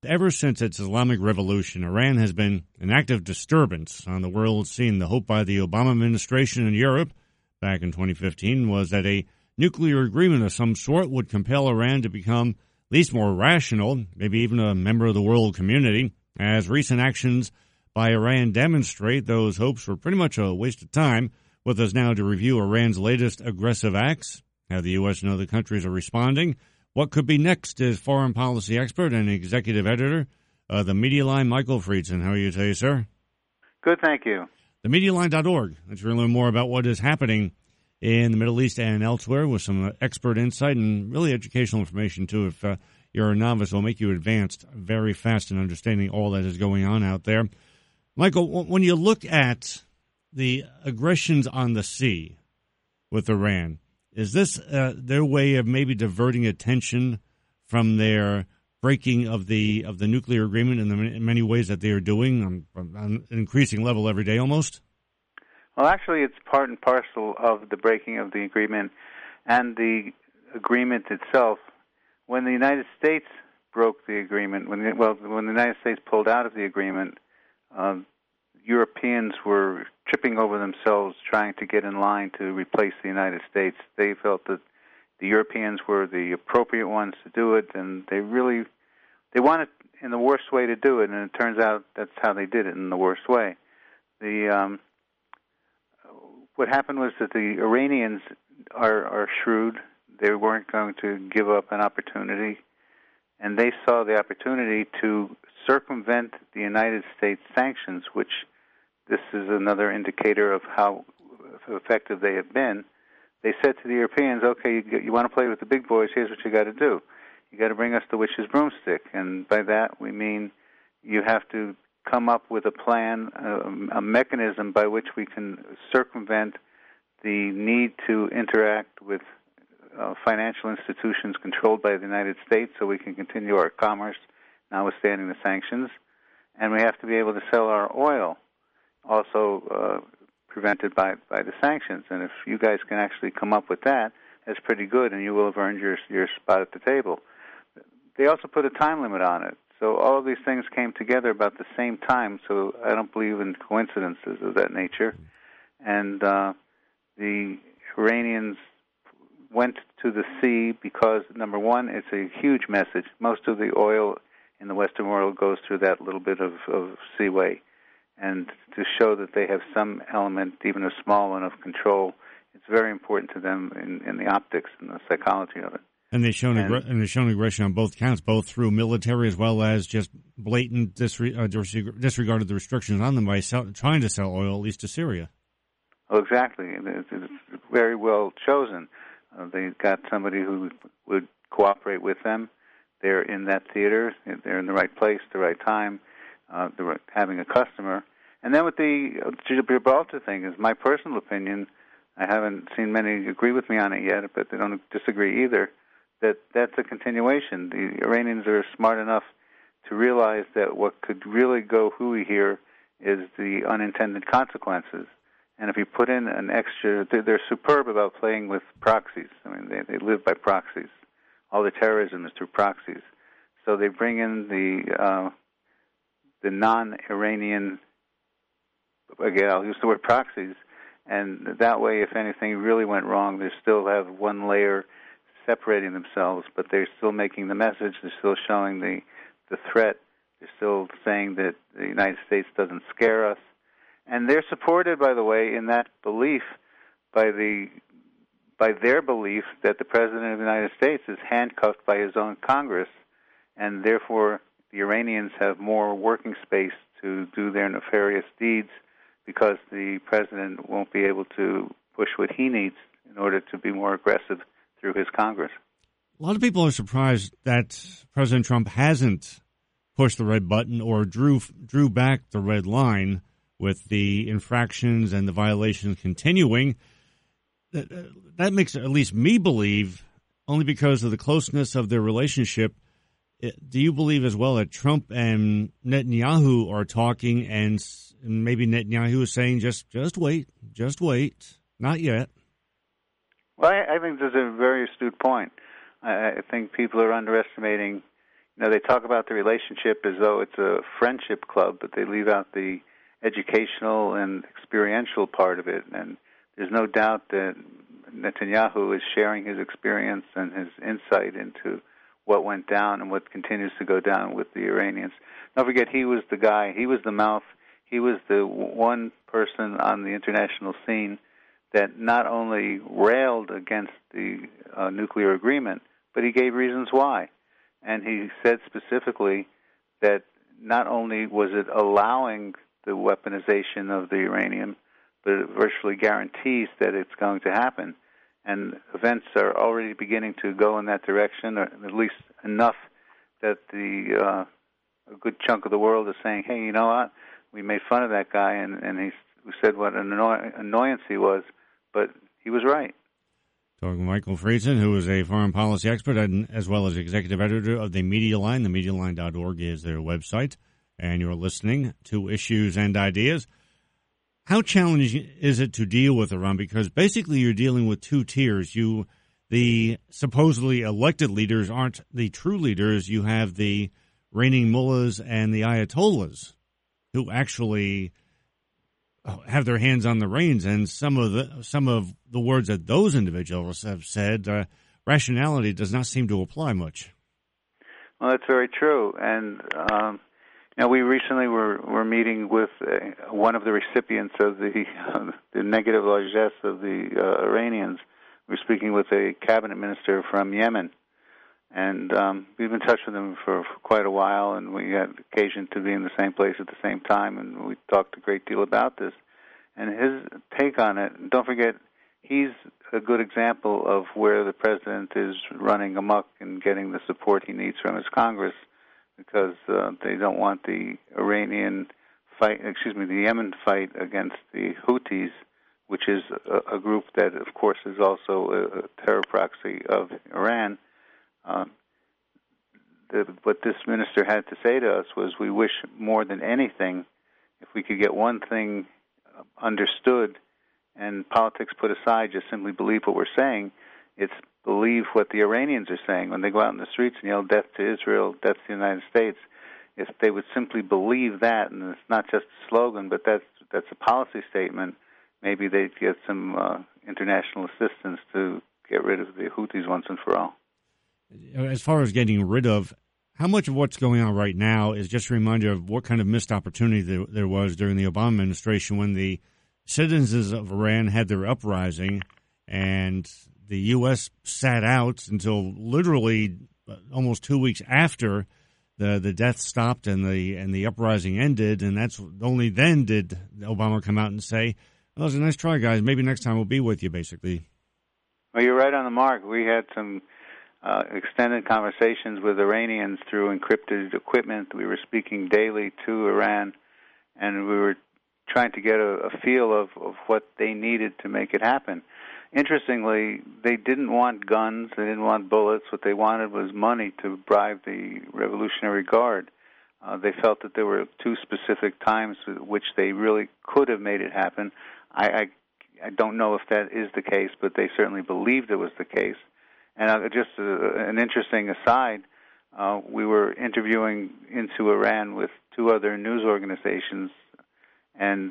Ever since its Islamic Revolution, Iran has been an active disturbance on the world scene. The hope by the Obama administration in Europe back in 2015 was that a nuclear agreement of some sort would compel Iran to become at least more rational, maybe even a member of the world community. As recent actions by Iran demonstrate, those hopes were pretty much a waste of time. With us now to review Iran's latest aggressive acts, how the U.S. and other countries are responding, what could be next is foreign policy expert and executive editor of the Media Line, Michael Friedson. How are you today, sir? Good, thank you. TheMediaLine.org. Let's learn more about what is happening in the Middle East and elsewhere with some expert insight and really educational information, too. If you're a novice, it'll make you advanced very fast in understanding all that is going on out there. Michael, when you look at the aggressions on the sea with Iran, is this their way of maybe diverting attention from their breaking of the nuclear agreement in many ways that they are doing on an increasing level every day almost? Well, actually, it's part and parcel of the breaking of the agreement and the agreement itself. When the United States broke the agreement, when the United States pulled out of the agreement, Europeans were tripping over themselves trying to get in line to replace the United States. They felt that the Europeans were the appropriate ones to do it, and they wanted in the worst way to do it, and it turns out that's how they did it, in the worst way. What happened was that the Iranians are shrewd. They weren't going to give up an opportunity, and they saw the opportunity to circumvent the United States sanctions, which this is another indicator of how effective they have been. They said to the Europeans, okay, you want to play with the big boys, here's what you got to do. You got to bring us the witch's broomstick, and by that we mean you have to come up with a plan, a mechanism by which we can circumvent the need to interact with financial institutions controlled by the United States so we can continue our commerce, notwithstanding the sanctions. And we have to be able to sell our oil, also prevented by the sanctions. And if you guys can actually come up with that, that's pretty good, and you will have earned your spot at the table. They also put a time limit on it. So all of these things came together about the same time, so I don't believe in coincidences of that nature. And the Iranians went to the sea because, number one, it's a huge message. Most of the oil in the Western world goes through that little bit of seaway. And to show that they have some element, even a small one, of control, it's very important to them in the optics and the psychology of it. And they've shown aggression on both counts, both through military as well as just blatant disregard of the restrictions on them by trying to sell oil, at least to Syria. Oh, exactly. It's very well chosen. They got somebody who would cooperate with them. They're in that theater. They're in the right place, the right time. They're having a customer. And then with the Gibraltar thing, is my personal opinion. I haven't seen many agree with me on it yet, but they don't disagree either. That's a continuation. The Iranians are smart enough to realize that what could really go hooey here is the unintended consequences. And if you put in an extra, they're superb about playing with proxies. I mean, they live by proxies. All the terrorism is through proxies. So they bring in the non-Iranian, again, I'll use the word proxies, and that way, if anything really went wrong, they still have one layer separating themselves, but they're still making the message, they're still showing the threat, they're still saying that the United States doesn't scare us. And they're supported, by the way, in that belief by their belief that the President of the United States is handcuffed by his own Congress, and therefore the Iranians have more working space to do their nefarious deeds because the President won't be able to push what he needs in order to be more aggressive through his Congress. A lot of people are surprised that President Trump hasn't pushed the red button or drew back the red line with the infractions and the violations continuing. That makes at least me believe, only because of the closeness of their relationship. Do you believe as well that Trump and Netanyahu are talking, and maybe Netanyahu is saying, just wait, not yet? Well, I think this is a very astute point. I think people are underestimating, they talk about the relationship as though it's a friendship club, but they leave out the educational and experiential part of it. And there's no doubt that Netanyahu is sharing his experience and his insight into what went down and what continues to go down with the Iranians. Don't forget, he was the guy, he was the mouth, he was the one person on the international scene that not only railed against the nuclear agreement, but he gave reasons why. And he said specifically that not only was it allowing the weaponization of the uranium, but it virtually guarantees that it's going to happen. And events are already beginning to go in that direction, or at least enough that a good chunk of the world is saying, hey, you know what, we made fun of that guy, and he said what an annoyance he was, but he was right. Talking with Michael Friedson, who is a foreign policy expert as well as executive editor of the Media Line. TheMediaLine.org is their website. And you're listening to Issues and Ideas. How challenging is it to deal with Iran? Because basically you're dealing with two tiers. The supposedly elected leaders aren't the true leaders. You have the reigning mullahs and the ayatollahs who actually have their hands on the reins. And some of the words that those individuals have said, rationality does not seem to apply much. Well, that's very true. And we recently were meeting with one of the recipients of the negative largesse of the Iranians. We were speaking with a cabinet minister from Yemen, and we've been in touch with him for quite a while, and we had occasion to be in the same place at the same time, and we talked a great deal about this. And his take on it, and don't forget, he's a good example of where the president is running amok and getting the support he needs from his Congress, because they don't want the Yemen fight against the Houthis, which is a group that, of course, is also a terror proxy of Iran. What this minister had to say to us was, we wish more than anything if we could get one thing understood and politics put aside, just simply believe what we're saying. It's believe what the Iranians are saying when they go out in the streets and yell death to Israel, death to the United States. If they would simply believe that, and it's not just a slogan, but that's a policy statement, maybe they'd get some international assistance to get rid of the Houthis once and for all. As far as getting rid of, how much of what's going on right now is just a reminder of what kind of missed opportunity there was during the Obama administration when the citizens of Iran had their uprising and the U.S. sat out until literally almost 2 weeks after the death stopped and the uprising ended, and that's only then did Obama come out and say, "Well, it was a nice try, guys. Maybe next time we'll be with you." Basically. Well, you're right on the mark. We had some extended conversations with Iranians through encrypted equipment. We were speaking daily to Iran, and we were trying to get a feel of what they needed to make it happen. Interestingly, they didn't want guns, they didn't want bullets. What they wanted was money to bribe the Revolutionary Guard. They felt that there were two specific times at which they really could have made it happen. I don't know if that is the case, but they certainly believed it was the case. And just an interesting aside, we were interviewing into Iran with two other news organizations, and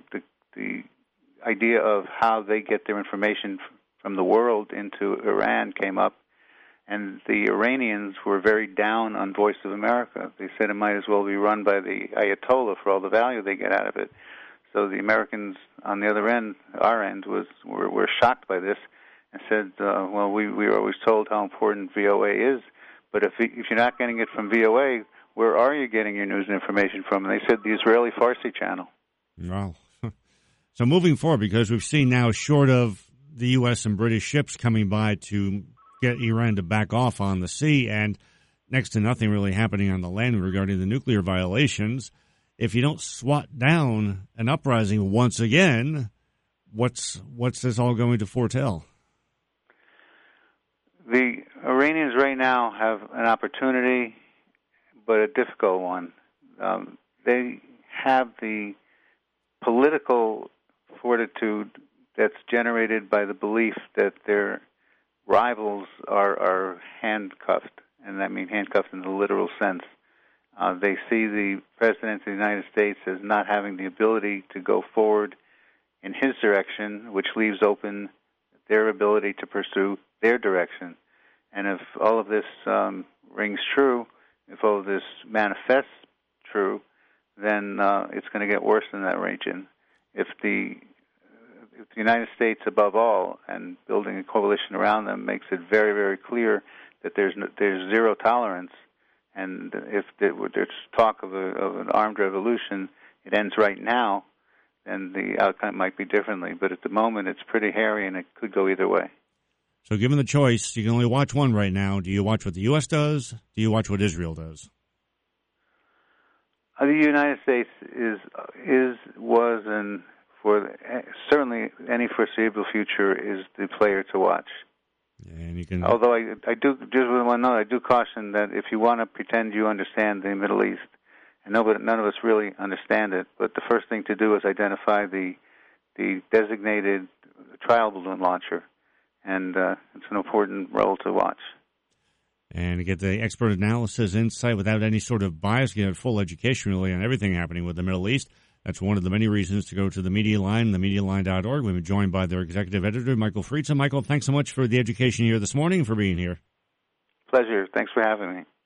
the idea of how they get their information from the world into Iran came up, and the Iranians were very down on Voice of America. They said it might as well be run by the Ayatollah for all the value they get out of it. So the Americans on the other end, our end, were shocked by this and said, well, we were always told how important VOA is, but if you're not getting it from VOA, where are you getting your news and information from? And they said the Israeli Farsi channel. Wow. So moving forward, because we've seen now, short of the U.S. and British ships coming by to get Iran to back off on the sea, and next to nothing really happening on the land regarding the nuclear violations, if you don't swat down an uprising once again, what's this all going to foretell? The Iranians right now have an opportunity, but a difficult one. They have the political fortitude that's generated by the belief that their rivals are handcuffed and I mean handcuffed in the literal sense. They see the President of the United States as not having the ability to go forward in his direction, which leaves open their ability to pursue their direction. And if all of this rings true, if all of this manifests true, then it's going to get worse in that region. If the United States, above all, and building a coalition around them, makes it very, very clear that there's zero tolerance, and if there's talk of an armed revolution, it ends right now, then the outcome might be differently. But at the moment, it's pretty hairy, and it could go either way. So given the choice, you can only watch one right now. Do you watch what the U.S. does? Do you watch what Israel does? The United States was, and for certainly any foreseeable future, is the player to watch. And you can. Although I do just want to note, I do caution that if you want to pretend you understand the Middle East, and none of us really understand it, but the first thing to do is identify the designated trial balloon launcher, and it's an important role to watch. And to get the expert analysis, insight without any sort of bias, get a full education really on everything happening with the Middle East. That's one of the many reasons to go to the Media Line, themedialine.org. We've been joined by their executive editor, Michael Friedson. Michael, thanks so much for the education here this morning and for being here. Pleasure. Thanks for having me.